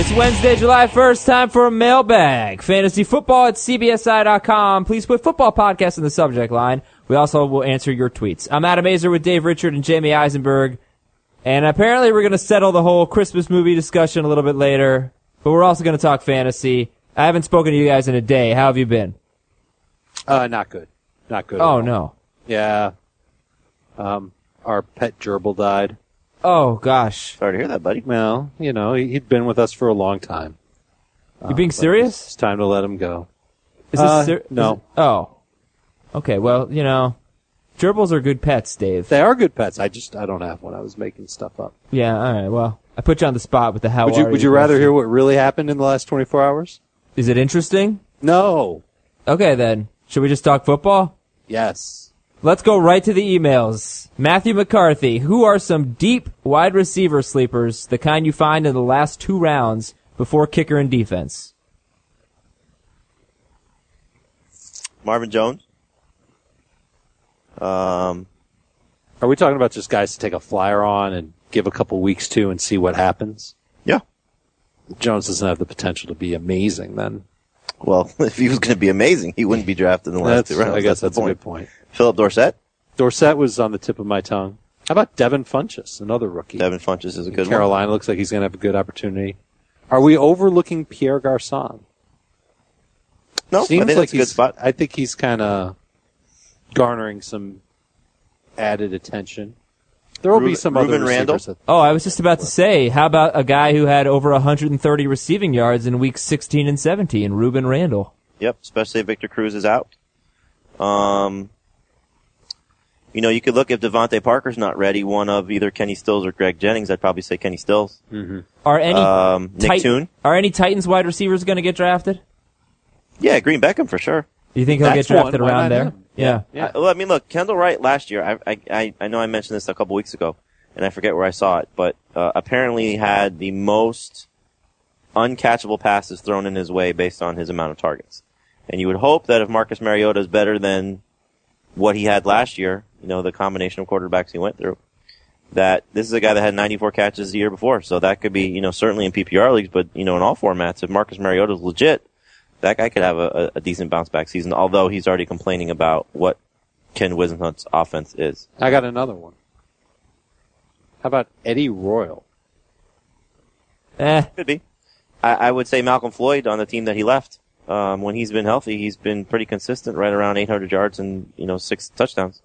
It's Wednesday, July 1st, time for a mailbag. Fantasy football at cbsi.com. Please put football podcast in the subject line. We also will answer your tweets. I'm Adam Azer with Dave Richard and Jamie Eisenberg. And apparently we're going to settle the whole Christmas movie discussion a little bit later. But we're also going to talk fantasy. I haven't spoken to you guys in a day. How have you been? Not good. Not good. Oh, no. Yeah. Our pet gerbil died. Oh, gosh. Sorry to hear that, buddy. Well, he'd been with us for a long time. You being serious? It's time to let him go. Is this no. Oh. Okay, well, gerbils are good pets, Dave. They are good pets. I don't have one. I was making stuff up. Yeah, all right. Well, I put you on the spot with the how Would you rather hear what really happened in the last 24 hours? Is it interesting? No. Okay, then. Should we just talk football? Yes. Let's go right to the emails. Matthew McCarthy, who are some deep wide receiver sleepers, the kind you find in the last 2 rounds before kicker and defense? Marvin Jones. Are we talking about just guys to take a flyer on and give a couple weeks to and see what happens? Yeah. Jones doesn't have the potential to be amazing then. Well, if he was going to be amazing, he wouldn't be drafted in the last 2 rounds. I guess that's a good point. Philip Dorsett. Dorsett was on the tip of my tongue. How about Devin Funchess, another rookie? Devin Funchess is a good Carolina looks like he's going to have a good opportunity. Are we overlooking Pierre Garçon? No, Seems I think like that's a good spot. I think he's kind of garnering some added attention. There will be some Ruben other Randall. receivers. Oh, I was just about to say, how about a guy who had over 130 receiving yards in weeks 16 and 17, Ruben Randall? Yep, especially if Victor Cruz is out. You could look if Devontae Parker's not ready, one of either Kenny Stills or Greg Jennings. I'd probably say Kenny Stills. Mm-hmm. Are any Nick Toon? Are any Titans wide receivers going to get drafted? Yeah, Green Beckham for sure. You think he'll That's get drafted one. Why around not there? him? Yeah. Look, Kendall Wright last year, I know I mentioned this a couple weeks ago, and I forget where I saw it, but apparently he had the most uncatchable passes thrown in his way based on his amount of targets. And you would hope that if Marcus Mariota is better than what he had last year, the combination of quarterbacks he went through, that this is a guy that had 94 catches the year before. So that could be, certainly in PPR leagues, but, in all formats, if Marcus Mariota is legit, that guy could have a decent bounce back season, although he's already complaining about what Ken Whisenhunt's offense is. I got another one. How about Eddie Royal? Could be. I would say Malcolm Floyd on the team that he left. When he's been healthy, he's been pretty consistent, right around 800 yards and, 6 touchdowns.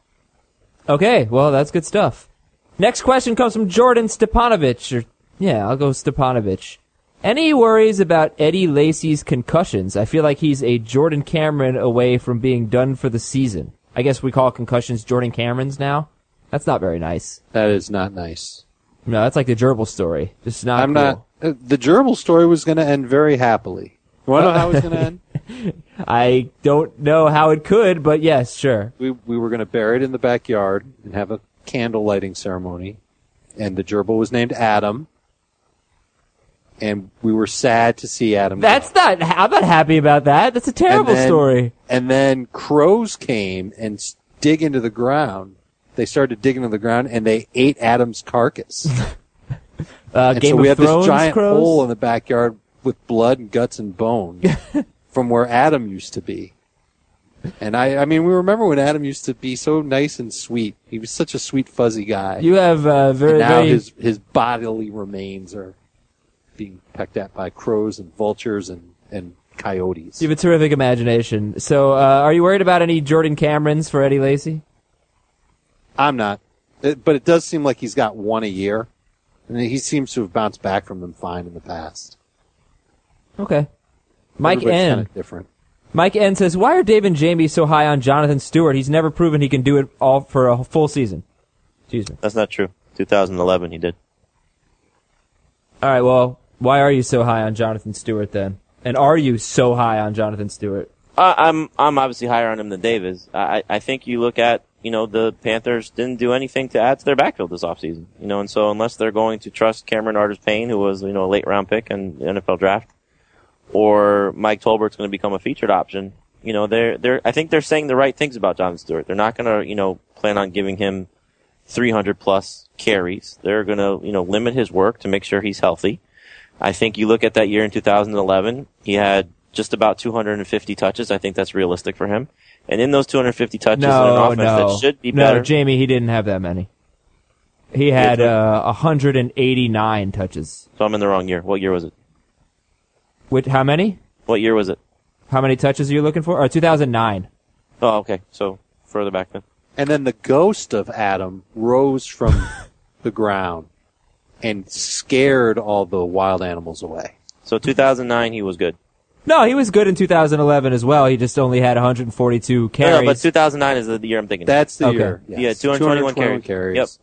Okay, well, that's good stuff. Next question comes from Jordan Stepanovich. I'll go Stepanovich. Any worries about Eddie Lacy's concussions? I feel like he's a Jordan Cameron away from being done for the season. I guess we call concussions Jordan Camerons now. That's not very nice. That is not nice. No, that's like the gerbil story. Just not cool. The gerbil story was going to end very happily. You want to know how it was going to end? I don't know how it could, but yes, sure. We were going to bury it in the backyard and have a candle lighting ceremony. And the gerbil was named Adam. And we were sad to see Adam go. I'm not happy about that. That's a terrible story. And then crows came and dig into the ground. They started digging into the ground and they ate Adam's carcass. And Game so we of had Thrones this giant crows? hole in the backyard with blood and guts and bone from where Adam used to be. And we remember when Adam used to be so nice and sweet. He was such a sweet, fuzzy guy. You have very, and now very... his bodily remains are being pecked at by crows and vultures and coyotes. You have a terrific imagination. So, are you worried about any Jordan Camerons for Eddie Lacy? I'm not. But it does seem like he's got one a year. And he seems to have bounced back from them fine in the past. Okay. Mike Everybody's N. kind of different. Mike N says, why are Dave and Jamie so high on Jonathan Stewart? He's never proven he can do it all for a full season. Excuse me. That's not true. 2011 he did. All right, well, why are you so high on Jonathan Stewart then? And are you so high on Jonathan Stewart? I'm obviously higher on him than Dave is. I think you look at, the Panthers didn't do anything to add to their backfield this offseason. And so unless they're going to trust Cameron Artis-Payne, who was, a late round pick in the NFL draft, or Mike Tolbert's going to become a featured option, I think they're saying the right things about Jonathan Stewart. They're not going to, plan on giving him 300 plus carries. They're going to, limit his work to make sure he's healthy. I think you look at that year in 2011, he had just about 250 touches. I think that's realistic for him. And in those 250 touches in an offense that should be better. No, Jamie, he didn't have that many. He had 189 touches. So I'm in the wrong year. What year was it? How many? What year was it? How many touches are you looking for? 2009. Oh, okay. So further back then. And then the ghost of Adam rose from the ground and scared all the wild animals away. So 2009, he was good. No, he was good in 2011 as well. He just only had 142 carries. No, but 2009 is the year I'm thinking. That's the Okay. year. Yeah, Yes. 221 carries. Yep.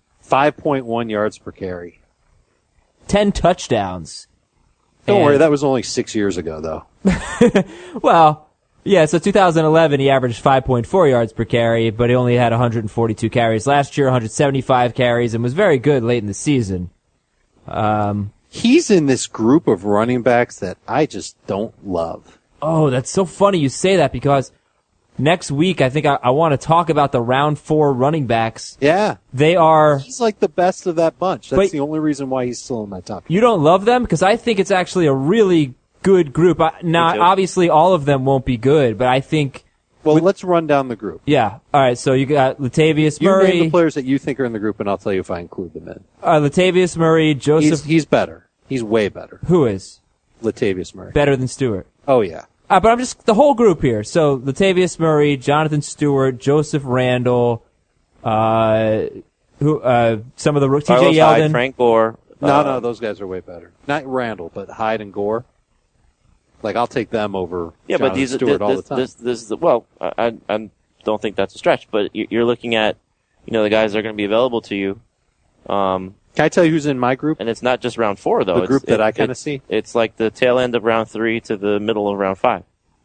5.1 yards per carry. 10 touchdowns. Don't And- worry, that was only 6 years ago, though. Well, yeah, so 2011 he averaged 5.4 yards per carry, but he only had 142 carries. Last year, 175 carries, and was very good late in the season. He's in this group of running backs that I just don't love. Oh, that's so funny you say that because next week I think I want to talk about the round 4 running backs. Yeah. They are... He's like the best of that bunch. That's But- the only reason why he's still in my top. You don't love them? Because I think it's actually a really good group. Now, too. obviously all of them won't be good, but I think... Well, let's run down the group. Yeah. All right, so you got Latavius You name the Murray, players that you think are in the group, and I'll tell you if I include them in. Latavius Murray, Joseph... He's better. He's way better. Who is? Latavius Murray. Better than Stewart. Oh, yeah. But I'm just the whole group here. So Latavius Murray, Jonathan Stewart, Joseph Randall, some of the T.J. Carlos Hyde, Yeldon. Frank Gore. No, those guys are way better. Not Randall, but Hyde and Gore. Like, I'll take them over Yeah, but Jonathan Stewart all the time. this is well, I don't think that's a stretch, but you're looking at, the guys that are going to be available to you. Can I tell you who's in my group? And it's not just round 4 though. The group that I kinda see? It's like the tail end of round 3 to the middle of round 5.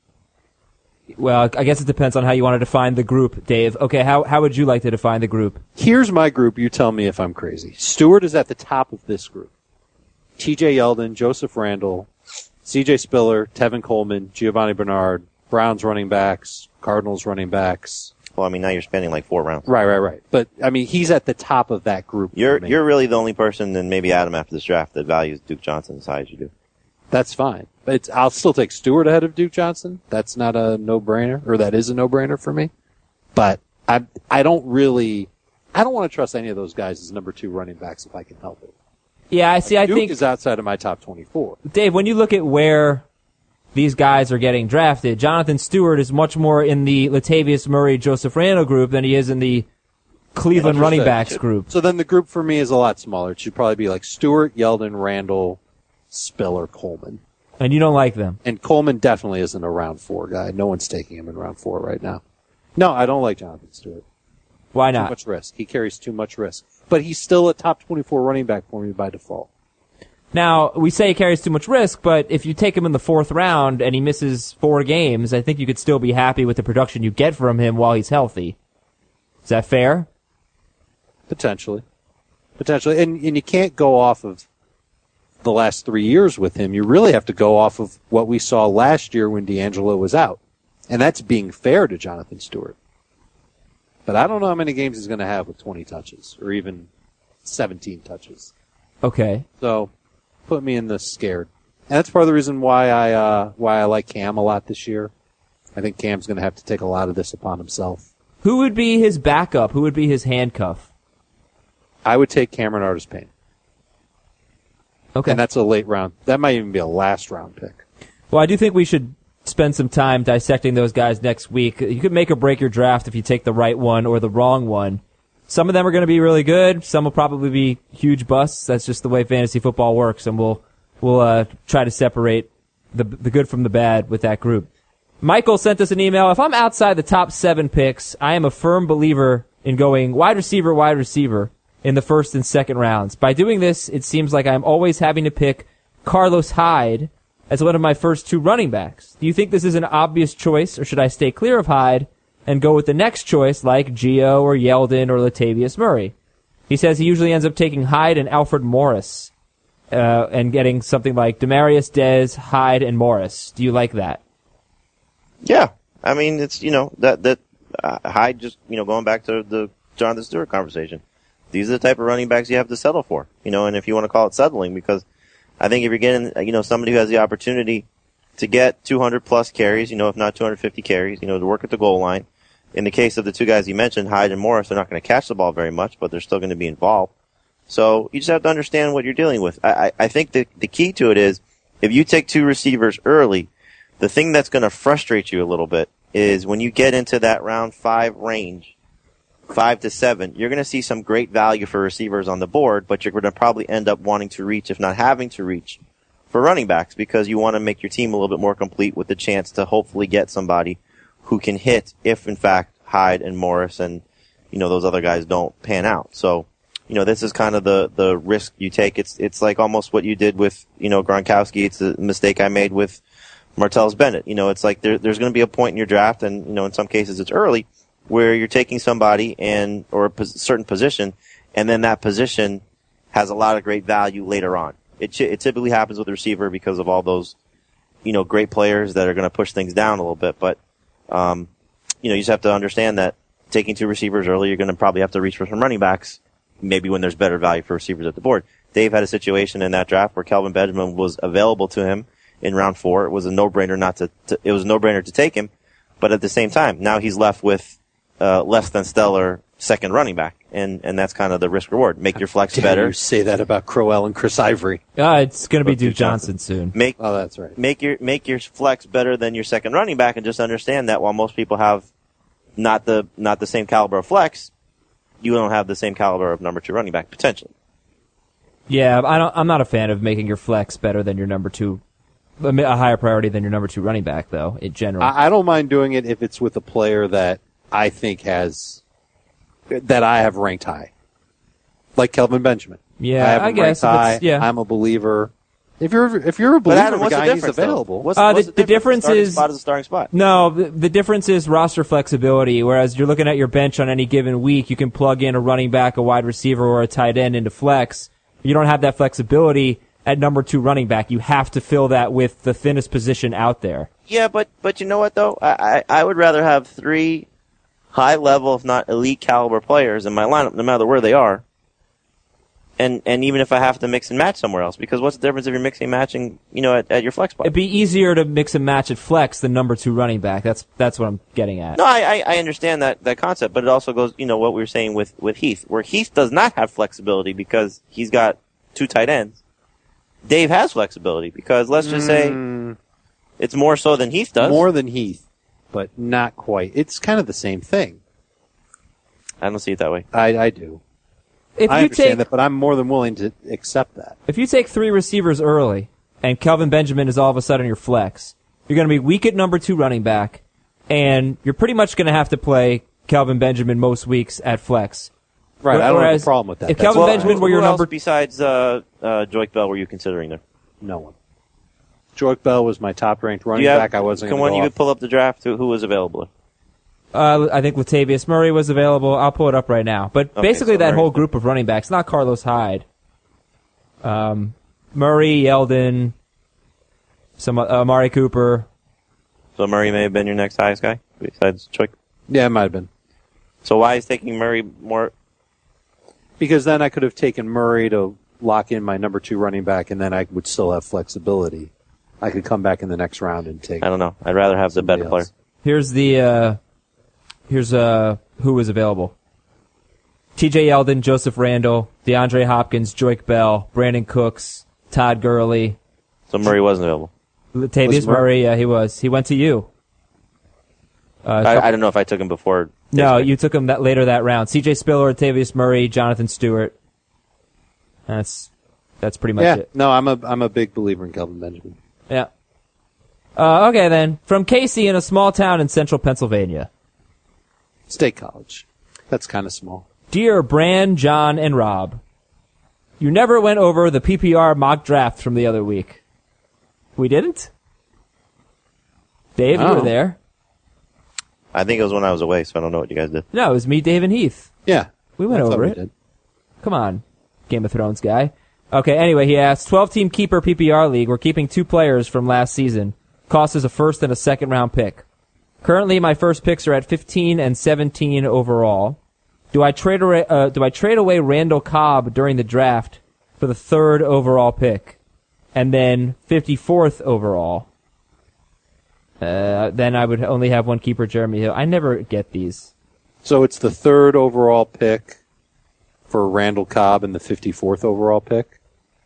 Well, I guess it depends on how you want to define the group, Dave. Okay, how would you like to define the group? Here's my group. You tell me if I'm crazy. Stewart is at the top of this group. T.J. Yeldon, Joseph Randall, C.J. Spiller, Tevin Coleman, Giovanni Bernard, Browns running backs, Cardinals running backs. Well, I mean, now you're spending like 4 rounds. Right. But, I mean, he's at the top of that group. You're for me. really the only person, and maybe Adam after this draft, that values Duke Johnson as high as you do. That's fine. But I'll still take Stewart ahead of Duke Johnson. That's not a no-brainer, or that is a no-brainer for me. But I don't want to trust any of those guys as number 2 running backs if I can help it. Yeah, I Duke think is outside of my top 24. Dave, when you look at where these guys are getting drafted, Jonathan Stewart is much more in the Latavius Murray, Joseph Randall group than he is in the Cleveland running backs group. So then the group for me is a lot smaller. It should probably be like Stewart, Yeldon, Randall, Spiller, Coleman. And you don't like them. And Coleman definitely isn't a round 4 guy. No one's taking him in round 4 right now. No, I don't like Jonathan Stewart. Why Too not? much risk. He carries too much risk. But he's still a top 24 running back for me by default. Now, we say he carries too much risk, but if you take him in the 4th round and he misses 4 games, I think you could still be happy with the production you get from him while he's healthy. Is that fair? Potentially. And you can't go off of the last 3 years with him. You really have to go off of what we saw last year when D'Angelo was out. And that's being fair to Jonathan Stewart. But I don't know how many games he's going to have with 20 touches or even 17 touches. Okay. So put me in the scared. And that's part of the reason why I like Cam a lot this year. I think Cam's going to have to take a lot of this upon himself. Who would be his backup? Who would be his handcuff? I would take Cameron Artis-Payne. Okay. And that's a late round. That might even be a last round pick. Well, I do think we should spend some time dissecting those guys next week. You could make or break your draft if you take the right one or the wrong one. Some of them are going to be really good. Some will probably be huge busts. That's just the way fantasy football works, and we'll try to separate the good from the bad with that group. Michael sent us an email. If I'm outside the top 7 picks, I am a firm believer in going wide receiver in the 1st and 2nd rounds. By doing this, it seems like I'm always having to pick Carlos Hyde as one of my first 2 running backs. Do you think this is an obvious choice, or should I stay clear of Hyde and go with the next choice like Gio or Yeldon or Latavius Murray? He says he usually ends up taking Hyde and Alfred Morris and getting something like Demarius, Dez, Hyde, and Morris. Do you like that? Yeah. I mean, it's, that Hyde just, going back to the Jonathan Stewart conversation. These are the type of running backs you have to settle for, and if you want to call it settling, because I think if you're getting, somebody who has the opportunity to get 200 plus carries, if not 250 carries, to work at the goal line. In the case of the two guys you mentioned, Hyde and Morris, they're not going to catch the ball very much, but they're still going to be involved. So you just have to understand what you're dealing with. I think the key to it is if you take two receivers early, the thing that's going to frustrate you a little bit is when you get into that round 5 range, 5 to 7, you're going to see some great value for receivers on the board, but you're going to probably end up wanting to reach, if not having to reach, for running backs because you want to make your team a little bit more complete with the chance to hopefully get somebody who can hit if, in fact, Hyde and Morris and, those other guys don't pan out. So, this is kind of the risk you take. It's like almost what you did with, Gronkowski. It's a mistake I made with Martellus Bennett. It's like there's going to be a point in your draft, and, in some cases it's early, where you're taking somebody or a certain position, and then that position has a lot of great value later on. It typically happens with the receiver because of all those, great players that are going to push things down a little bit. But, you just have to understand that taking two receivers early, you're going to probably have to reach for some running backs, maybe when there's better value for receivers at the board. Dave had a situation in that draft where Kelvin Benjamin was available to him in round 4. It was a no-brainer it was a no-brainer to take him. But at the same time, now he's left with, less than stellar second running back. And that's kind of the risk reward. Make your flex better. You say that about Crowell and Chris Ivory. It's going to be Duke Johnson soon. That's right. Make your flex better than your second running back, and just understand that while most people have not the same caliber of flex, you don't have the same caliber of number 2 running back potentially. Yeah, I'm not a fan of making your flex better than your number 2, a higher priority than your number 2 running back, though. In general, I don't mind doing it if it's with a player that I think that I have ranked high, like Kelvin Benjamin. Yeah, I have him guess. ranked high. Yeah. I'm a believer. If you're a believer, Adam, the guy is available. What's the difference starting is spot is a starting spot. No, the difference is roster flexibility. Whereas you're looking at your bench on any given week, you can plug in a running back, a wide receiver, or a tight end into flex. You don't have that flexibility at number 2 running back. You have to fill that with the thinnest position out there. Yeah, but you know what though? I would rather have 3 high level, if not elite caliber players in my lineup, no matter where they are. And even if I have to mix and match somewhere else, because what's the difference if you're mixing and matching, at your flex spot? It'd be easier to mix and match at flex than number 2 running back. That's what I'm getting at. No, I understand that concept, but it also goes, what we were saying with Heath, where Heath does not have flexibility because he's got 2 tight ends. Dave has flexibility because let's just say it's more so than Heath does. More than Heath, but not quite. It's kind of the same thing. I don't see it that way. I do. I understand that, but I'm more than willing to accept that. If you take 3 receivers early and Kelvin Benjamin is all of a sudden your flex, you're going to be weak at number 2 running back, and you're pretty much going to have to play Kelvin Benjamin most weeks at flex. Right, I don't have a problem with that. If Kelvin Benjamin were your number... besides Joique Bell were you considering there? No one. Joique Bell was my top-ranked running back. I wasn't going to go When you could pull up the draft, who was available? I think Latavius Murray was available. I'll pull it up right now. But basically that whole group of running backs, not Carlos Hyde. Murray, Yeldon, some Amari Cooper. So Murray may have been your next highest guy besides Joique? Yeah, it might have been. So why is taking Murray more? Because then I could have taken Murray to lock in my number 2 running back, and then I would still have flexibility. I could come back in the next round and take... I don't know. I'd rather have the better player. Here's who was available. T.J. Yeldon, Joseph Randle, DeAndre Hopkins, Joique Bell, Brandon Cooks, Todd Gurley. So Murray wasn't available. Latavius Murray, yeah, he was. He went to you. I don't know if I took him before. No, you took him later that round. C.J. Spiller, Latavius Murray, Jonathan Stewart. That's pretty much it. No, I'm a big believer in Kelvin Benjamin. Yeah. Okay then. From Casey in a small town in central Pennsylvania. State College. That's kind of small. Dear Bran, John, and Rob, you never went over the PPR mock draft from the other week. We didn't? Dave, you were there. I think it was when I was away, so I don't know what you guys did. No, it was me, Dave, and Heath. Yeah. We went over it. Did. Come on, Game of Thrones guy. Okay, anyway, he asks, 12-team keeper PPR league. We're keeping 2 players from last season. Cost is a first and a second round pick. Currently, my first picks are at 15 and 17 overall. Do I trade away Randall Cobb during the draft for the 3rd overall pick? and then 54th overall. Then I would only have one keeper, Jeremy Hill. I never get these. So it's the 3rd overall pick for Randall Cobb and the 54th overall pick?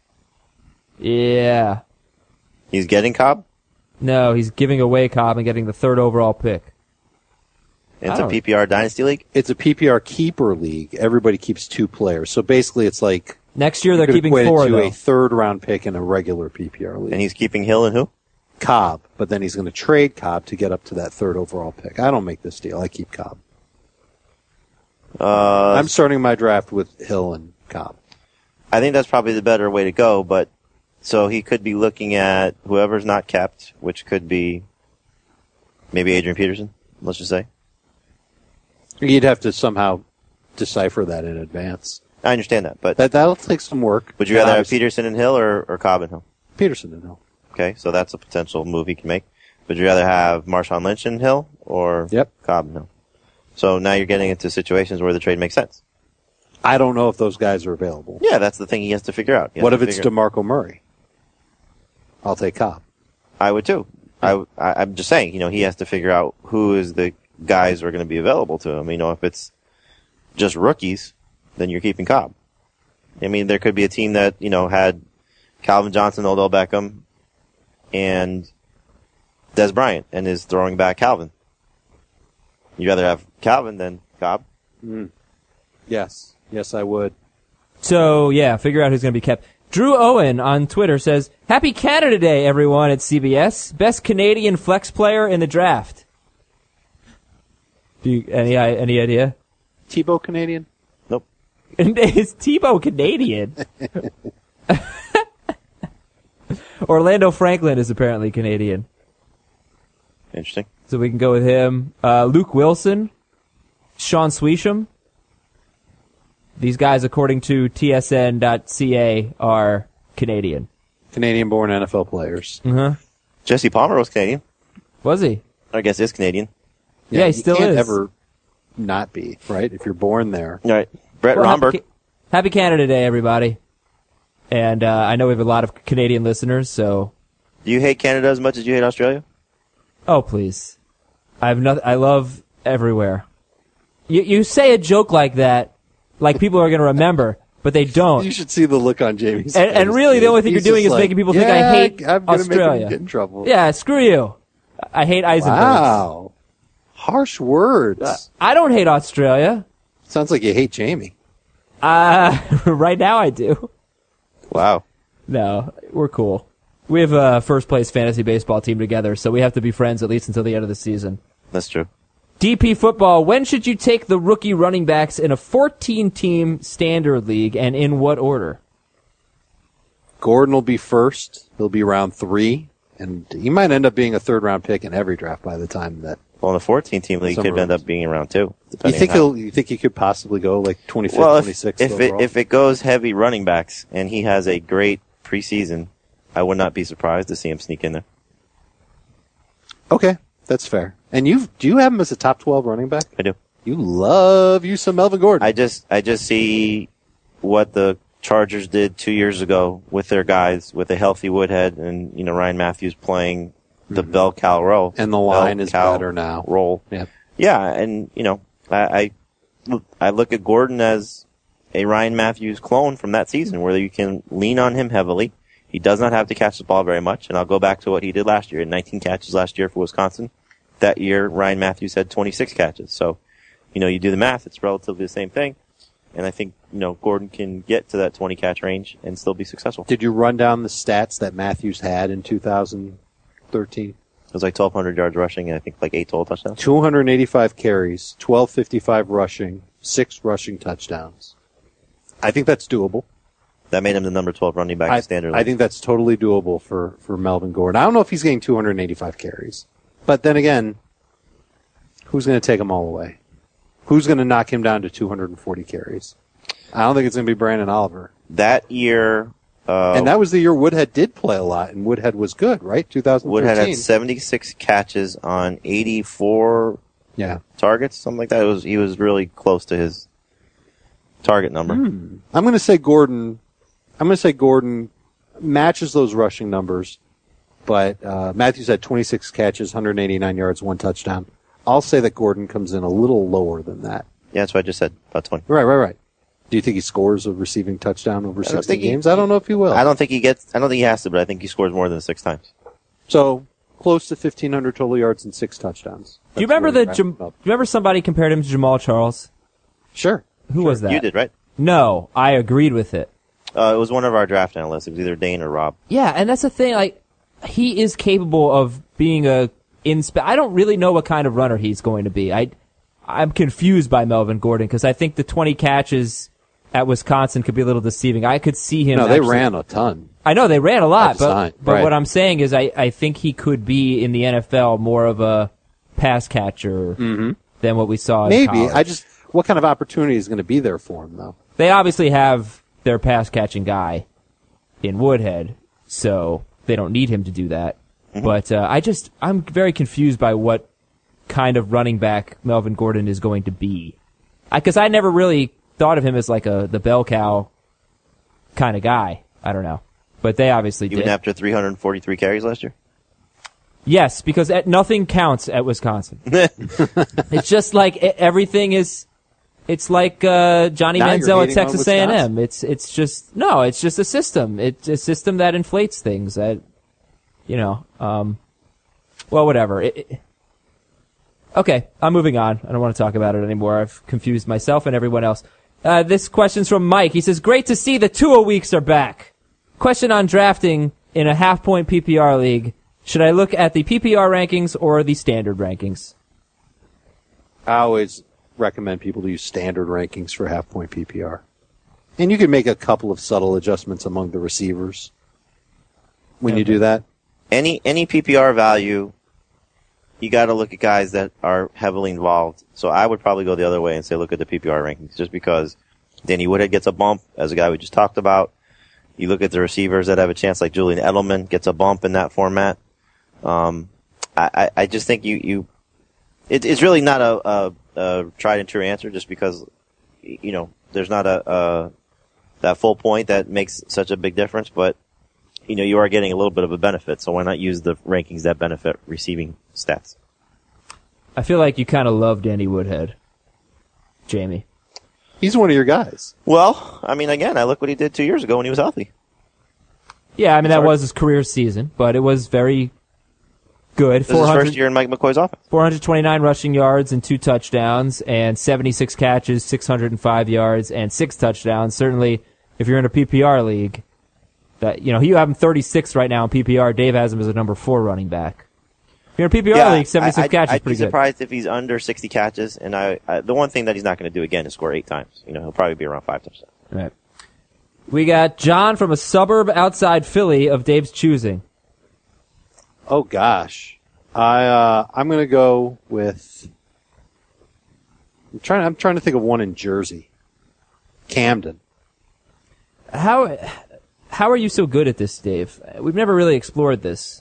Yeah. He's getting Cobb? No, he's giving away Cobb and getting the 3rd overall pick. It's a PPR Dynasty League? It's a PPR keeper league. Everybody keeps 2 players. So basically it's like... Next year they're keeping 4, to though. a 3rd round pick in a regular PPR league. And he's keeping Hill and who? Cobb, but then he's going to trade Cobb to get up to that 3rd overall pick. I don't make this deal. I keep Cobb. I'm starting my draft with Hill and Cobb. I think that's probably the better way to go, but so he could be looking at whoever's not kept, which could be maybe Adrian Peterson, let's just say. You'd have to somehow decipher that in advance. I understand that, but That'll take some work. would you rather have Peterson and Hill or Cobb and Hill? Peterson and Hill. Okay, so that's a potential move he can make. Would you rather have Marshawn Lynch and Hill or Cobb and Hill? So now you're getting into situations where the trade makes sense. I don't know if those guys are available. Yeah, that's the thing he has to figure out. What if it's DeMarco Murray? I'll take Cobb. I would too. I'm just saying, he has to figure out who is the guys who are going to be available to him. If it's just rookies, then you're keeping Cobb. There could be a team that, had Calvin Johnson, Odell Beckham, and Des Bryant, and is throwing back Calvin. You'd rather have Calvin than Cobb? Yes. Yes, I would. So, yeah, figure out who's going to be kept. Drew Owen on Twitter says, Happy Canada Day, everyone at CBS. Best Canadian flex player in the draft. Any idea? Tebow Canadian? Nope. Is Tebow Canadian? Orlando Franklin is apparently Canadian. Interesting. So we can go with him. Luke Wilson, Sean Sweesham. These guys, according to TSN.ca, are Canadian. Canadian-born NFL players. Jesse Palmer was Canadian. Was he? I guess is Canadian. Yeah, he still can't is. ever not be, right? If you're born there. All right. Brett Romberg. Happy Canada Day, everybody. And I know we have a lot of Canadian listeners, so... Do you hate Canada as much as you hate Australia? Oh, please. I love everywhere. You say a joke like that, like people are going to remember, but they don't. You should see the look on Jamie's face. And really, the only thing you're doing is making people think I hate I'm gonna Australia. Make him get in trouble. Yeah, screw you. I hate Eisenberg. Wow. Harsh words. I don't hate Australia. Sounds like you hate Jamie. Right now I do. Wow. No, we're cool. We have a first-place fantasy baseball team together, so we have to be friends at least until the end of the season. That's true. DP Football, when should you take the rookie running backs in a 14-team standard league, and in what order? Gordon will be first. He'll be round 3, and he might end up being a third-round pick in every draft by the time that. Well, in a 14-team league, he could end up being in round 2. You think he could possibly go like 25th, well, 26th if it goes heavy running backs and he has a great preseason, I would not be surprised to see him sneak in there. Okay, that's fair. And do you have him as a top 12 running back? I do. You love you some Melvin Gordon. I just see what the Chargers did 2 years ago with their guys, with a healthy Woodhead and Ryan Matthews playing the bell cow role. And the line is better now. Role. Yeah. Yeah, and I look at Gordon as a Ryan Matthews clone from that season where you can lean on him heavily. He does not have to catch the ball very much, and I'll go back to what he did last year. 19 catches last year for Wisconsin. That year, Ryan Matthews had 26 catches. So, you do the math, it's relatively the same thing. And I think, Gordon can get to that 20 catch range and still be successful. Did you run down the stats that Matthews had in 2013? It was like 1,200 yards rushing and I think like 8 total touchdowns. 285 carries, 1,255 rushing, 6 rushing touchdowns. I think that's doable. That made him the number 12 running back in standard. I think that's totally doable for Melvin Gordon. I don't know if he's getting 285 carries. But then again, who's going to take him all away? Who's going to knock him down to 240 carries? I don't think it's going to be Brandon Oliver. That year... and that was the year Woodhead did play a lot, and Woodhead was good, right? 2013. Woodhead had 76 catches on 84 targets, something like that. He was really close to his target number. I'm going to say Gordon matches those rushing numbers, but Matthews had 26 catches, 189 yards, 1 touchdown. I'll say that Gordon comes in a little lower than that. Yeah, that's what I just said, about 20. Right. Do you think he scores a receiving touchdown over 16 games? I don't know if he will. I don't think he has to, but I think he scores more than 6 times. So close to 1,500 total yards and 6 touchdowns. Do you remember somebody compared him to Jamal Charles? Sure. Who was that? You did, right? No, I agreed with it. It was one of our draft analysts. It was either Dane or Rob. Yeah, and that's the thing. Like, he is capable of being I don't really know what kind of runner he's going to be. I'm confused by Melvin Gordon because I think the 20 catches at Wisconsin could be a little deceiving. I could see him. No, they ran a ton. I know they ran a lot, but right. What I'm saying is I think he could be in the NFL more of a pass catcher than what we saw in Maybe. college. What kind of opportunity is going to be there for him, though? They obviously have their pass catching guy in Woodhead, so they don't need him to do that. Mm-hmm. But I'm very confused by what kind of running back Melvin Gordon is going to be. Because I never really thought of him as like the bell cow kind of guy. I don't know. But they obviously did. Even after 343 carries last year? Yes, because nothing counts at Wisconsin. It's just like everything is. It's like Johnny Manziel at Texas A&M. It's just a system. It's a system that inflates things. That well, whatever. Okay, I'm moving on. I don't want to talk about it anymore. I've confused myself and everyone else. This question's from Mike. He says, "Great to see the Tua weeks are back. Question on drafting in a half-point PPR league. Should I look at the PPR rankings or the standard rankings?" I always recommend people to use standard rankings for half-point PPR. And you can make a couple of subtle adjustments among the receivers when you do that. Any PPR value, you got to look at guys that are heavily involved. So I would probably go the other way and say look at the PPR rankings, just because Danny Woodhead gets a bump as a guy we just talked about. You look at the receivers that have a chance, like Julian Edelman gets a bump in that format. I just think it's really not a tried and true answer, just because there's not that full point that makes such a big difference, but you are getting a little bit of a benefit, so why not use the rankings that benefit receiving stats? I feel like you kind of love Danny Woodhead, Jamie. He's one of your guys. Well, I mean, again, I look what he did 2 years ago when he was healthy. Yeah, I mean, that was his career season, but it was very good. This is his first year in Mike McCoy's offense. 429 rushing yards and 2 touchdowns, and 76 catches, 605 yards, and 6 touchdowns. Certainly, if you're in a PPR league, that you have him 36 right now in PPR. Dave has him as a number 4 running back. If you're in a PPR league, 76 catches is pretty good. I'd be surprised if he's under 60 catches, and the one thing that he's not going to do again is score 8 times. He'll probably be around 5 touchdowns. Right. We got John from a suburb outside Philly of Dave's choosing. Oh gosh, I'm going to go with. I'm trying to think of one in Jersey, Camden. How are you so good at this, Dave? We've never really explored this.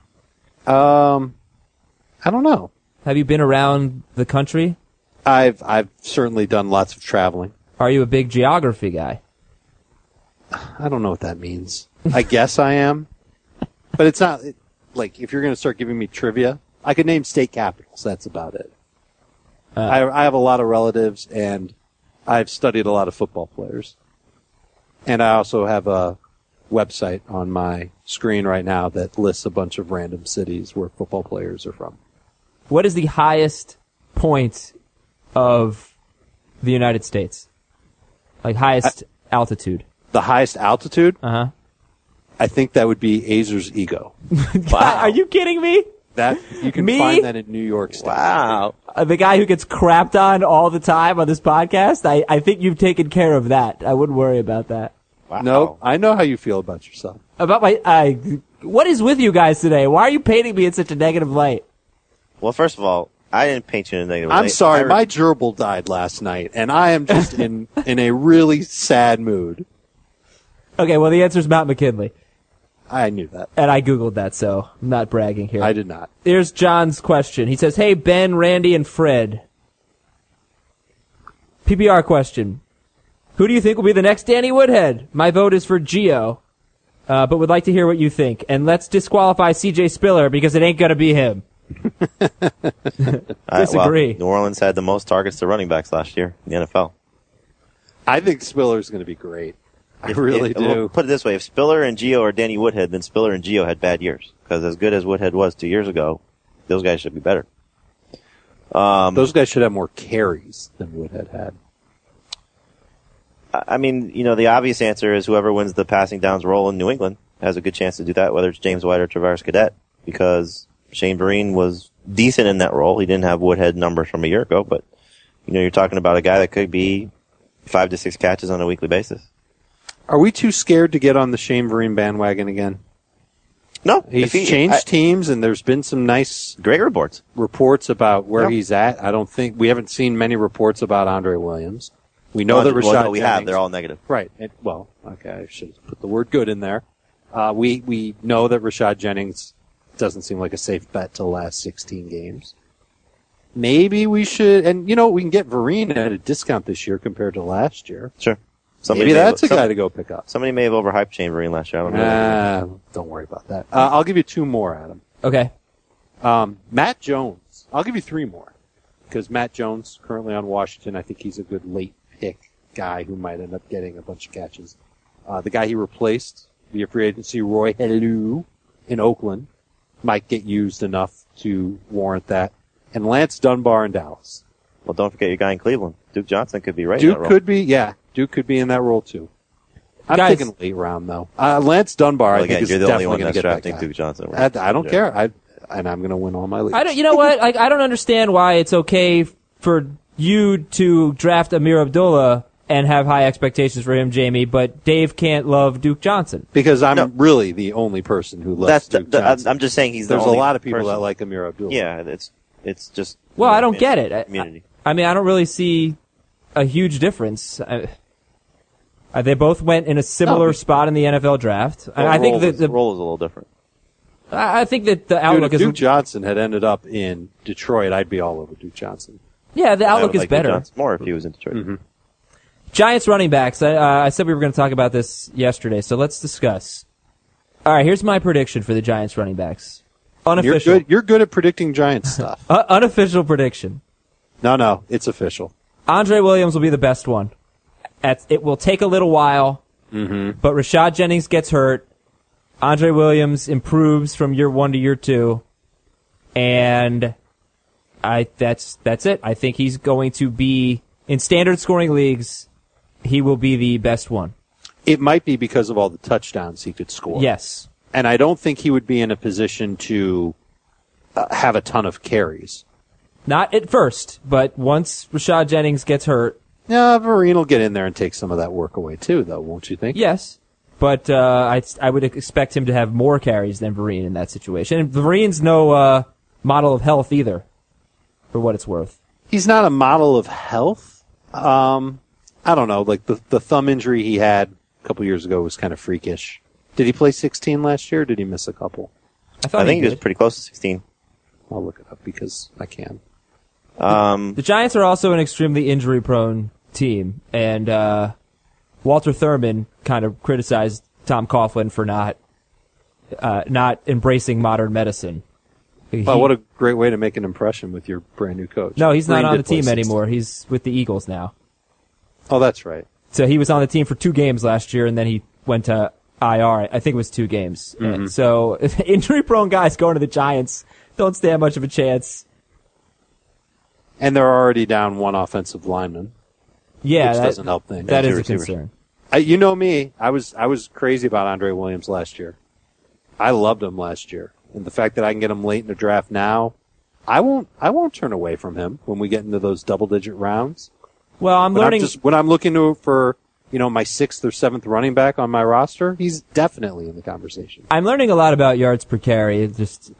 I don't know. Have you been around the country? I've certainly done lots of traveling. Are you a big geography guy? I don't know what that means. I guess I am, but it's not like if you're going to start giving me trivia, I could name state capitals. That's about it. I have a lot of relatives, and I've studied a lot of football players, and I also have a website on my screen right now that lists a bunch of random cities where football players are from. What is the highest point of the United States? Like highest altitude? The highest altitude? Uh-huh. I think that would be Azer's Ego. Wow. Are you kidding me? That you can find that in New York State. Wow. The guy who gets crapped on all the time on this podcast, I think you've taken care of that. I wouldn't worry about that. Wow. No, I know how you feel about yourself. About what is with you guys today? Why are you painting me in such a negative light? Well, first of all, I didn't paint you in a negative light. I'm sorry, my gerbil died last night, and I am just in a really sad mood. Okay, well, the answer is Mount McKinley. I knew that. And I Googled that, so I'm not bragging here. I did not. Here's John's question. He says, "Hey, Ben, Randy, and Fred. PPR question. Who do you think will be the next Danny Woodhead? My vote is for Gio. but would like to hear what you think. And let's disqualify C.J. Spiller because it ain't going to be him. Disagree. Well, New Orleans had the most targets to running backs last year in the NFL. I think Spiller's going to be great. I really do. We'll put it this way. If Spiller and Gio are Danny Woodhead, then Spiller and Gio had bad years. Because as good as Woodhead was 2 years ago, those guys should be better. Those guys should have more carries than Woodhead had. I mean, the obvious answer is whoever wins the passing downs role in New England has a good chance to do that, whether it's James White or Travaris Cadet, because Shane Vereen was decent in that role. He didn't have Woodhead numbers from a year ago, but, you're talking about a guy that could be 5 to 6 catches on a weekly basis. Are we too scared to get on the Shane Vereen bandwagon again? No. He's changed teams, and there's been some nice great reports about where he's at. I don't think we haven't seen many reports about Andre Williams. We know that Rashad Jennings, we Jennings, have. They're all negative. Right. Okay, I should have put the word good in there. We know that Rashad Jennings doesn't seem like a safe bet to last 16 games. Maybe we should, and we can get Vereen at a discount this year compared to last year. Sure. Maybe that's a guy to go pick up. Somebody may have overhyped Shane Vereen last year. I don't know. Don't worry about that. I'll give you 2 more, Adam. Okay. Matt Jones. I'll give you 3 more. Because Matt Jones, currently on Washington, I think he's a good late pick guy who might end up getting a bunch of catches. The guy he replaced via free agency, Roy Helu, in Oakland, might get used enough to warrant that. And Lance Dunbar in Dallas. Well, don't forget your guy in Cleveland. Duke Johnson could be right in Duke that role. could be, yeah. Duke could be in that role, too. I'm thinking late round, though. Lance Dunbar, I think, is you're the only definitely one going to that's get drafting that guy. Duke Johnson. I don't care. And I'm going to win all my leagues. You know what? I don't understand why it's okay for you to draft Amir Abdullah and have high expectations for him, Jamie, but Dave can't love Duke Johnson. Because I'm really the only person who loves Duke Johnson. I'm just saying There's the only a lot of people person that like Amir Abdullah. Yeah, it's just... Well, I don't get it. Community. I mean, I don't really see a huge difference. They both went in a similar spot in the NFL draft. I think that the role is a little different. I think that the outlook if is... Duke Johnson had ended up in Detroit, I'd be all over Duke Johnson. Yeah, the outlook is better. More if he was in Detroit. Mm-hmm. Giants running backs. I said we were going to talk about this yesterday, so let's discuss. All right, here's my prediction for the Giants running backs. Unofficial. You're good at predicting Giants stuff. Unofficial prediction. No, it's official. Andre Williams will be the best one. It will take a little while, but Rashad Jennings gets hurt. Andre Williams improves from year 1 to year 2, and that's it. I think he's going to be, in standard scoring leagues, he will be the best one. It might be because of all the touchdowns he could score. Yes. And I don't think he would be in a position to have a ton of carries. Not at first, but once Rashad Jennings gets hurt. Yeah, Vereen will get in there and take some of that work away too, though, won't you think? Yes. But I would expect him to have more carries than Vereen in that situation. And Vereen's no model of health either, for what it's worth. He's not a model of health. I don't know. Like the thumb injury he had a couple years ago was kind of freakish. Did he play 16 last year, or did he miss a couple? I think he was pretty close to 16. I'll look it up because I can. The Giants are also an extremely injury-prone team, and Walter Thurman kind of criticized Tom Coughlin for not embracing modern medicine. Well, what a great way to make an impression with your brand new coach. No, he's not Green on the did play team 16. anymore. He's with the Eagles now. Oh, that's right. So he was on the team for 2 games last year, and then he went to IR. I think it was 2 games. And so injury-prone guys going to the Giants don't stand much of a chance. And they're already down 1 offensive lineman. Yeah, which doesn't help things. That is a Receivers. concern. You know me. I was crazy about Andre Williams last year. I loved him last year, and the fact that I can get him late in the draft now, I won't turn away from him when we get into those double-digit rounds. Well, I'm learning when I'm looking for my 6th or 7th running back on my roster, he's definitely in the conversation. I'm learning a lot about yards per carry. Just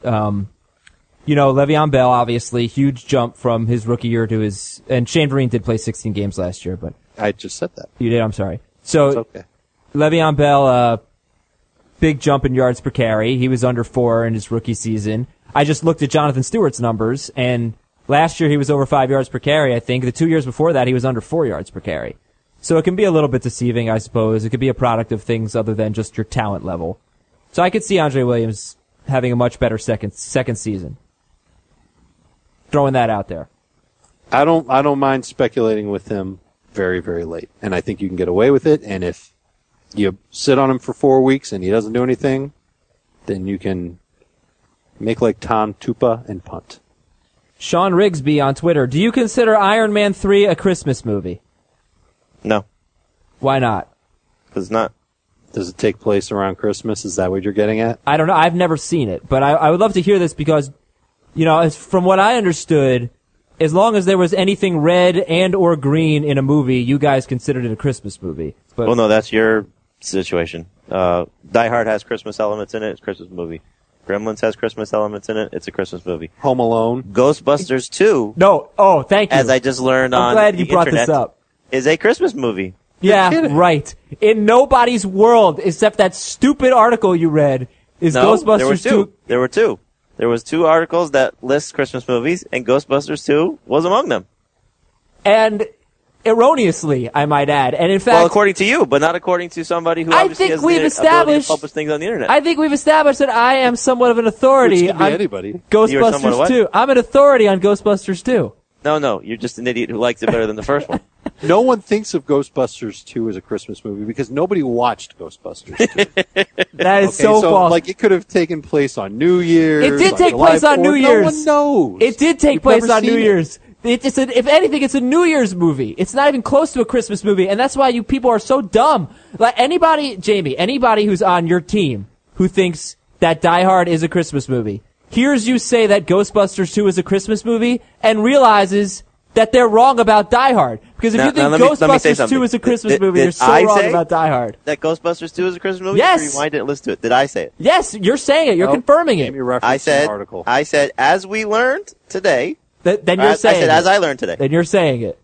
Le'Veon Bell, obviously, huge jump from his rookie year to his, and Shane Vereen did play 16 games last year, but I just said that. you did. I'm sorry. So It's okay. Le'Veon Bell, big jump in yards per carry. He was under 4 in his rookie season. I just looked at Jonathan Stewart's numbers, and last year he was over 5 yards per carry, I think. The 2 years before that, he was under 4 yards per carry. So it can be a little bit deceiving, I suppose. It could be a product of things other than just your talent level. So I could see Andre Williams having a much better second season. Throwing that out there. I don't mind speculating with him very, very late. And I think you can get away with it. And if you sit on him for 4 weeks and he doesn't do anything, then you can make like Tom Tupa and punt. Sean Rigsby on Twitter. Do you consider Iron Man 3 a Christmas movie? No. Why not? Because it's not. Does it take place around Christmas? Is that what you're getting at? I don't know. I've never seen it, but I would love to hear this because, from what I understood, as long as there was anything red and or green in a movie, you guys considered it a Christmas movie. But Well, no, that's your situation. Die Hard has Christmas elements in it. It's a Christmas movie. Gremlins has Christmas elements in it. It's a Christmas movie. Home Alone. Ghostbusters 2, no. Oh, thank you. as I just learned I'm on glad you the brought internet, this up. is a Christmas movie. Yeah, kidding. right. In nobody's world, except that stupid article you read, is No, Ghostbusters there were 2. two. There were two. There was 2 articles that list Christmas movies, and Ghostbusters 2 was among them. And erroneously, I might add. And in fact, Well, according to you, but not according to somebody who I obviously think has we've the ability established- to publish things on the internet. I think we've established that I am somewhat of an authority Which could be on anybody. You are somewhat Ghostbusters what? 2. I'm an authority on Ghostbusters 2. No, you're just an idiot who likes it better than the first one. No one thinks of Ghostbusters 2 as a Christmas movie because nobody watched Ghostbusters 2. That is Okay, so false. like it could have taken place on New Year's. It did on take July place on 4th. New Year's. No one knows. It did take You've place never on New seen it. Year's. If anything, it's a New Year's movie. It's not even close to a Christmas movie, and that's why you people are so dumb. Like anybody who's on your team who thinks that Die Hard is a Christmas movie, hears you say that Ghostbusters 2 is a Christmas movie, and realizes that they're wrong about Die Hard. Because if Now- you think now let me say Ghostbusters 2 something. is a Christmas Did- movie, did you're so I wrong say- about Die Hard. That Ghostbusters 2 is a Christmas movie? Yes. Just rewind it and listen to it. Did I say it? Yes, you're saying it. You're Nope. confirming it. Amy referenced an article. I said, as we learned today. Then you're I saying said, it. as I learned today. Then you're saying it.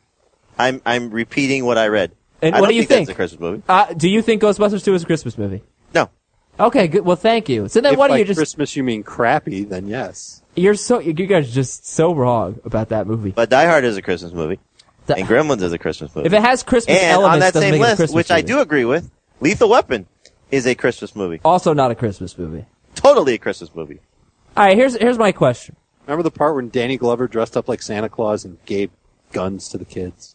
I'm repeating what I read. And I what don't do you think think? that's a Christmas movie. Do you think Ghostbusters 2 is a Christmas movie? No. Okay, good. Well, thank you. So then If what do by you just... Christmas you mean crappy, then yes. You guys are just so wrong about that movie. But Die Hard is a Christmas movie. The- And Gremlins is a Christmas movie. If it has Christmas and elements, on that doesn't same make it a list, Christmas which I movie. do agree with, Lethal Weapon is a Christmas movie. Also not a Christmas movie. Totally a Christmas movie. All right, here's my question. Remember the part when Danny Glover dressed up like Santa Claus and gave guns to the kids?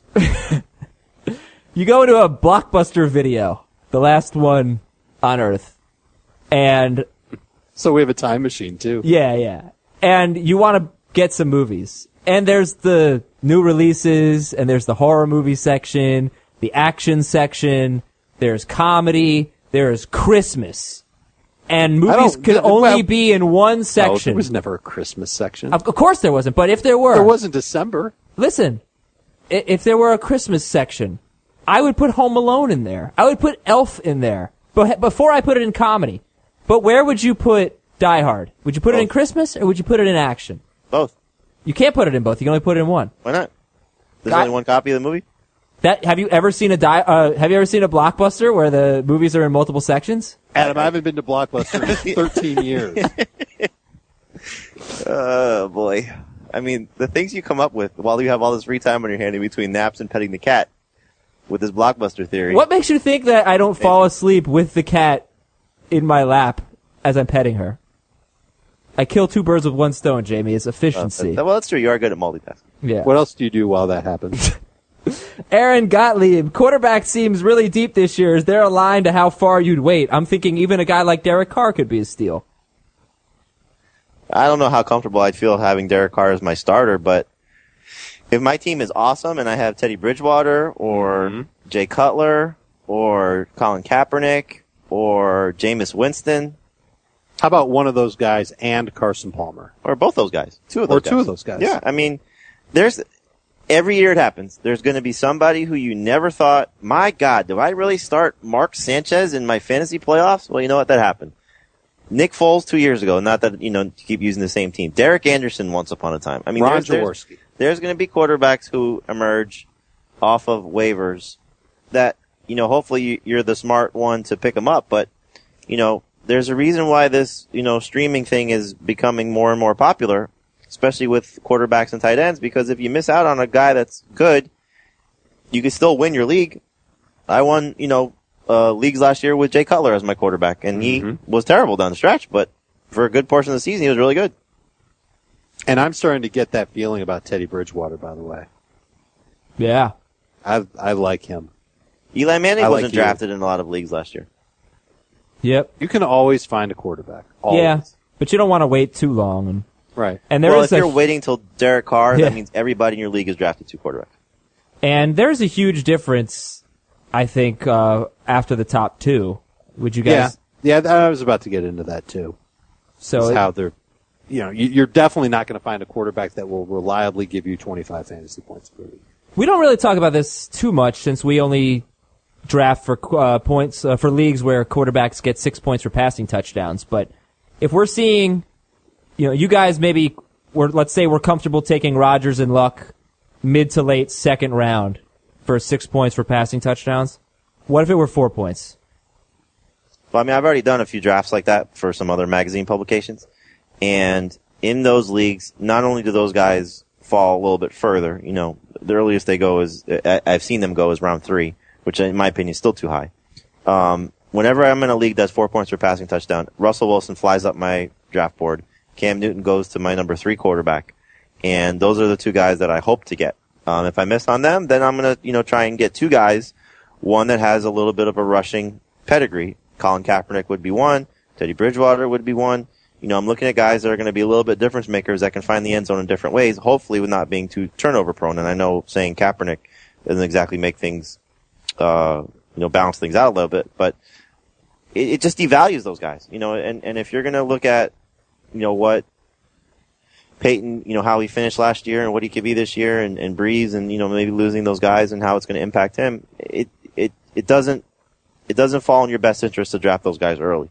You go into a Blockbuster video, the last one on Earth, and So we have a time machine too. yeah, and you want to get some movies, and there's the new releases, and there's the horror movie section, the action section, there's comedy, there's Christmas, and movies could only be in one No, section. there was never a Christmas section. Of course there wasn't, but if there were, There was in December. listen, if there were a Christmas section, I would put Home Alone in there. I would put Elf in there, but before I put it in comedy. But where would you put Die Hard? Would you put it in Both. Christmas or would you put it in action? Both. You can't put it in both. You can only put it in one. Why not? There's God- only one copy of the movie? Have you ever seen a Blockbuster where the movies are in multiple sections? Adam, I haven't been to Blockbuster in 13 years. Oh, boy. I mean, the things you come up with while you have all this free time on your hand in between naps and petting the cat with this Blockbuster theory. What makes you think that I don't fall asleep with the cat in my lap as I'm petting her? I kill 2 birds with 1 stone, Jamie. It's efficiency. Well, that's true. You are good at multitasking. Yeah. What else do you do while that happens? Aaron Gottlieb, quarterback seems really deep this year. Is there a line to how far you'd wait? I'm thinking even a guy like Derek Carr could be a steal. I don't know how comfortable I'd feel having Derek Carr as my starter, but if my team is awesome and I have Teddy Bridgewater or Jay Cutler or Colin Kaepernick or Jameis Winston How about one of those guys and Carson Palmer? or both those guys, two of those Or guys. two of those guys. Yeah, I mean, every year it happens. There's going to be somebody who you never thought, my God, do I really start Mark Sanchez in my fantasy playoffs? Well, you know what? That happened. Nick Foles 2 years ago, not that, to keep using the same team. Derek Anderson once upon a time. I mean, Ron there's Jaworski. going to be quarterbacks who emerge off of waivers that, hopefully you're the smart one to pick them up, but, there's a reason why this, streaming thing is becoming more and more popular, especially with quarterbacks and tight ends, because if you miss out on a guy that's good, you can still win your league, I won, leagues last year with Jay Cutler as my quarterback, and he was terrible down the stretch, but for a good portion of the season, he was really good. And I'm starting to get that feeling about Teddy Bridgewater, by the way. Yeah. I like him. Eli Manning I like wasn't you. drafted in a lot of leagues last year. Yep. You can always find a quarterback. Always. Yeah. But you don't want to wait too long. Right. And there Well, is if you're waiting till Derek Carr, Yeah. that means everybody in your league is drafted 2 quarterbacks. And there's a huge difference, I think, after the top 2. Would you guys? Yeah, I was about to get into that too. So How they're, you're definitely not going to find a quarterback that will reliably give you 25 fantasy points per week. we don't really talk about this too much since we only draft for points for leagues where quarterbacks get 6 points for passing touchdowns. But if we're seeing, you guys maybe let's say we're comfortable taking Rodgers and Luck mid to late second round for 6 points for passing touchdowns. What if it were 4 points? Well, I mean, I've already done a few drafts like that for some other magazine publications. And in those leagues, not only do those guys fall a little bit further, the earliest they go is, I've seen them go is round 3, which in my opinion is still too high. Whenever I'm in a league that's 4 points per passing touchdown, Russell Wilson flies up my draft board. Cam Newton goes to my number 3 quarterback. And those are the 2 guys that I hope to get. If I miss on them, then I'm going to, try and get 2 guys. One that has a little bit of a rushing pedigree. Colin Kaepernick would be one. Teddy Bridgewater would be one. I'm looking at guys that are going to be a little bit difference makers that can find the end zone in different ways, hopefully with not being too turnover prone. And I know saying Kaepernick doesn't exactly make things, balance things out a little bit, but it just devalues those guys, and if you're going to look at, what Peyton, how he finished last year and what he could be this year and Breeze and, maybe losing those guys and how it's going to impact him, it doesn't fall in your best interest to draft those guys early.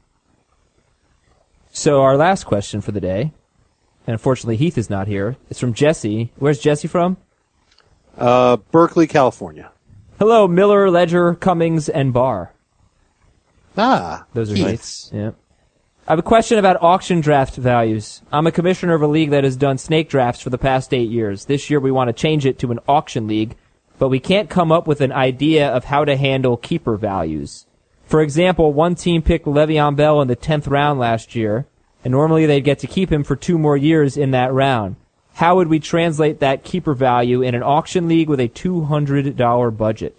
So our last question for the day, and unfortunately Heath is not here, it's from Jesse. Where's Jesse from? Berkeley, California. Hello, Miller, Ledger, Cummings, and Barr. Those are Heath. nice. Yeah. I have a question about auction draft values. I'm a commissioner of a league that has done snake drafts for the past 8 years. This year we want to change it to an auction league, but we can't come up with an idea of how to handle keeper values. For example, one team picked Le'Veon Bell in the 10th round last year, and normally they'd get to keep him for 2 more years in that round. How would we translate that keeper value in an auction league with a $200 budget?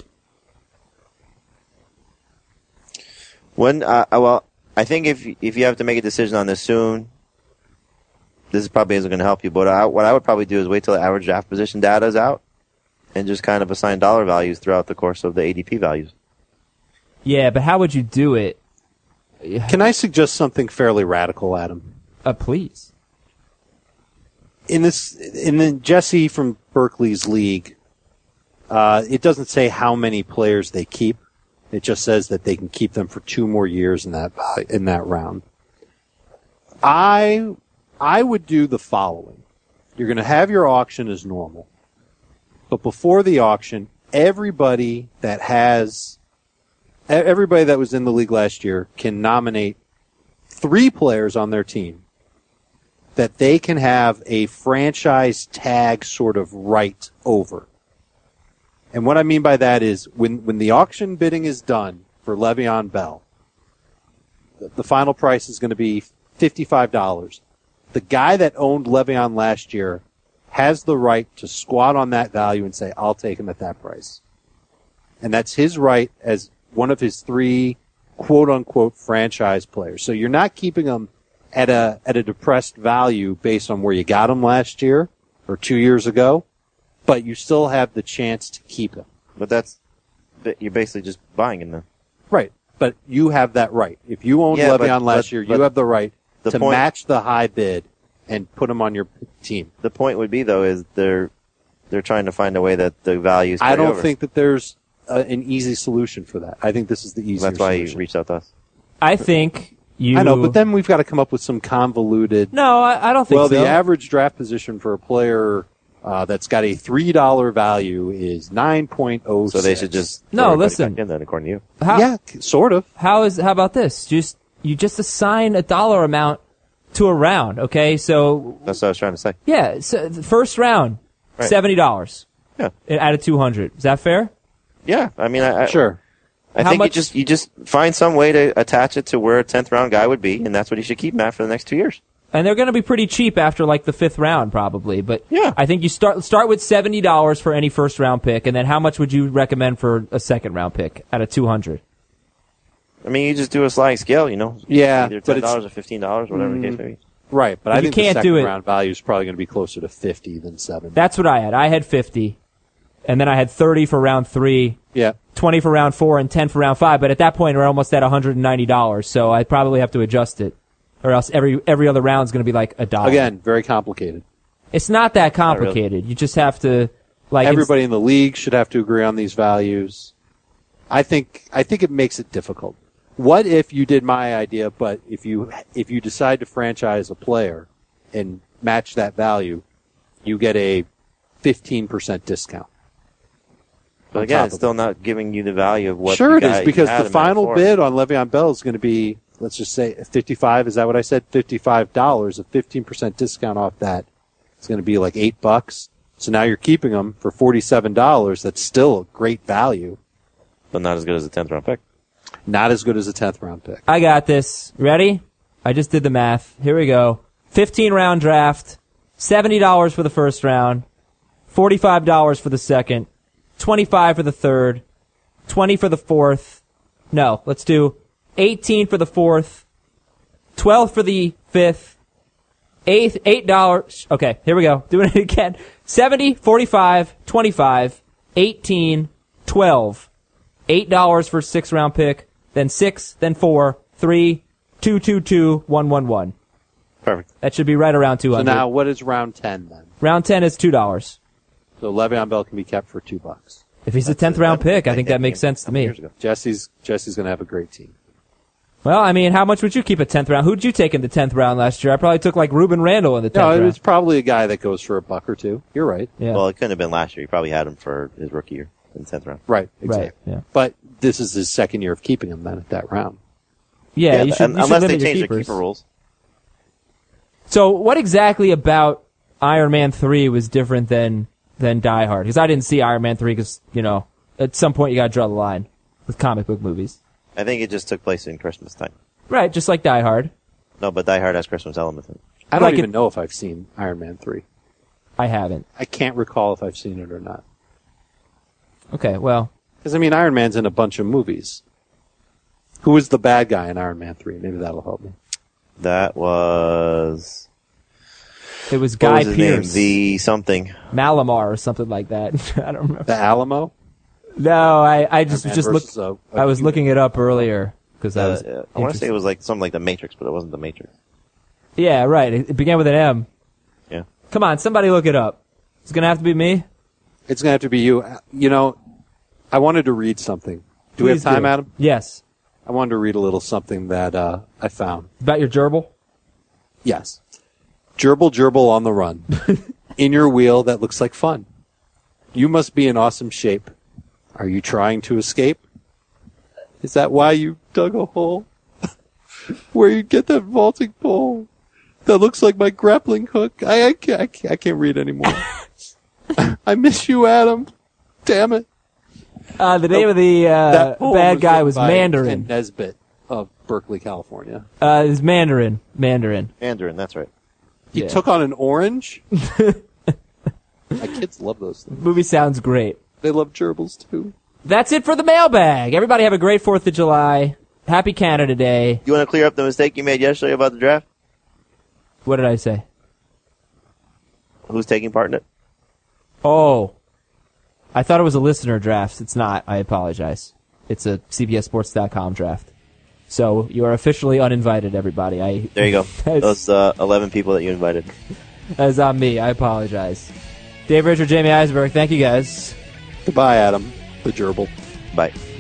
I think if you have to make a decision on this soon, this probably isn't going to help you. But what I would probably do is wait till the average draft position data is out, and just kind of assign dollar values throughout the course of the ADP values. Yeah, but how would you do it? Can I suggest something fairly radical, Adam? Please. In the Jesse from Berkeley's league, it doesn't say how many players they keep. It just says that they can keep them for 2 more years in that round. I would do the following. You're going to have your auction as normal. But before the auction, everybody that was in the league last year can nominate 3 players on their team that they can have a franchise tag sort of right over. And what I mean by that is when the auction bidding is done for Le'Veon Bell, the final price is going to be $55. The guy that owned Le'Veon last year has the right to squat on that value and say, I'll take him at that price. And that's his right as one of his 3 quote-unquote franchise players. So you're not keeping him at a depressed value based on where you got him last year or 2 years ago, but you still have the chance to keep him. But you're basically just buying him then. Right. But you have that right. If you owned Le'Veon last year, you have the right to match the high bid and put him on your team. The point would be, though, is they're trying to find a way that the values I don't over. think that there's an easy solution for that. I think this is the easier That's why solution. you reached out to us. I think you... I know, but then we've got to come up with some convoluted... No, I don't think so. Well, the average draft position for a player that's got a $3 value is 9.06. So they should just... No, listen. Back in then, according to you. Yeah, sort of. How about this? You just assign a dollar amount to a round, okay? So That's what I was trying to say. yeah, so the first round, Right. $70. Yeah. Out of 200. Is that fair? Yeah, I mean, Sure. I how think much? you just find some way to attach it to where a 10th round guy would be, and that's what he should keep Matt for the next 2 years. And they're going to be pretty cheap after like the 5th round, probably. But Yeah. I think you start with $70 for any first round pick, and then how much would you recommend for a second round pick out of 200? I mean, you just do a sliding scale, you know. Yeah, Either but $10 or $15, whatever the case may be. Right, but But I you think the can't do second it. round value is probably going to be closer to 50 than 70. That's what I had. I had 50, and then I had 30 for round 3, yeah. 20 for round 4, and 10 for round 5. But at that point, we're almost at $190, so I probably have to adjust it, or else every other round is going to be like $1. Again, very complicated. It's not that really. complicated. You just have to like Everybody in the league should have to agree on these values. I think it makes it difficult. What if you did my idea, but if you decide to franchise a player and match that value, you get a 15% discount. But on again, top it's of still not giving you the value of what Sure the it guy is, because you had the him at final for. bid on Le'Veon Bell is going to be, let's just say, 55. Is that what I said? $55. A 15% discount off that is going to be like $8. So now you're keeping him for $47. That's still a great value. But not as good as a 10th round pick. Not as good as a 10th round pick. I got this. Ready? I just did the math. Here we go. 15 round draft, $70 for the first round, $45 for the second, $25 for the third, $20 for the fourth. No, let's do 18 for the fourth, $12 for the fifth, $8. Okay, here we go. Doing it again. 70, 45, 25, 18, 12. $8 for 6th round pick, then 6, then 4, 3, 2, 2, 2, 1, 1, 1. Perfect. That should be right around 200. So now what is round 10 then? Round 10 is $2. So Le'Veon Bell can be kept for $2. If he's a 10th round pick, I think that makes sense to me. Years ago. Jesse's going to have a great team. Well, I mean, how much would you keep a 10th round? Who'd you take in the 10th round last year? I probably took like Ruben Randall in the 10th No, round. it's probably a guy that goes for $1 or $2. You're right. Yeah. Well, it couldn't have been last year. You probably had him for his rookie year in the 10th round. Right, right. exactly. Yeah. But this is his second year of keeping him then at that round. Yeah, you should unless limit they your change their keepers. keeper rules. So, what exactly about Iron Man 3 was different than Die Hard? Because I didn't see Iron Man 3 because, you know, at some point you gotta draw the line with comic book movies. I think it just took place in Christmas time. Right, just like Die Hard. No, but Die Hard has Christmas elements in it. I don't Like even it- know if I've seen Iron Man 3. I haven't. I can't recall if I've seen it or not. Okay, well, Because, I mean, Iron Man's in a bunch of movies. Who was the bad guy in Iron Man 3? Maybe that'll help me. That was... it was What Guy was his name? Pearce. The something. Malamar or something like that. I don't remember. The Alamo? No, I just Iron Man just versus looked. a I was human. looking it up earlier because I was. I want to interested. say it was like something like The Matrix, but it wasn't The Matrix. Yeah, right. It began with an M. Yeah. Come on, somebody look it up. It's gonna have to be me. It's going to have to be you. You know, I wanted to read something. Do we have Please time, do. Adam? Yes. I wanted to read a little something that I found. About your gerbil. Yes. Gerbil, gerbil on the run. In your wheel that looks like fun. You must be in awesome shape. Are you trying to escape? Is that why you dug a hole? Where you get that vaulting pole? That looks like my grappling hook. I can't read anymore. I miss you, Adam. Damn it. The name of the That poem bad guy was written by Mandarin. Ken Nesbitt of Berkeley, California. It's Mandarin. Mandarin. Mandarin, that's right. He Yeah. took on an orange. My kids love those things. Movie sounds great. They love gerbils too. That's it for the mailbag. Everybody have a great 4th of July. Happy Canada Day. You want to clear up the mistake you made yesterday about the draft? What did I say? Who's taking part in it? Oh. I thought it was a listener draft. It's not. I apologize. It's a CBSSports.com draft. So you are officially uninvited, everybody. There you go. That's- Those 11 people that you invited. That's on me. I apologize. Dave Richard, Jamie Eisberg, thank you guys. Goodbye, Adam. The gerbil. Bye.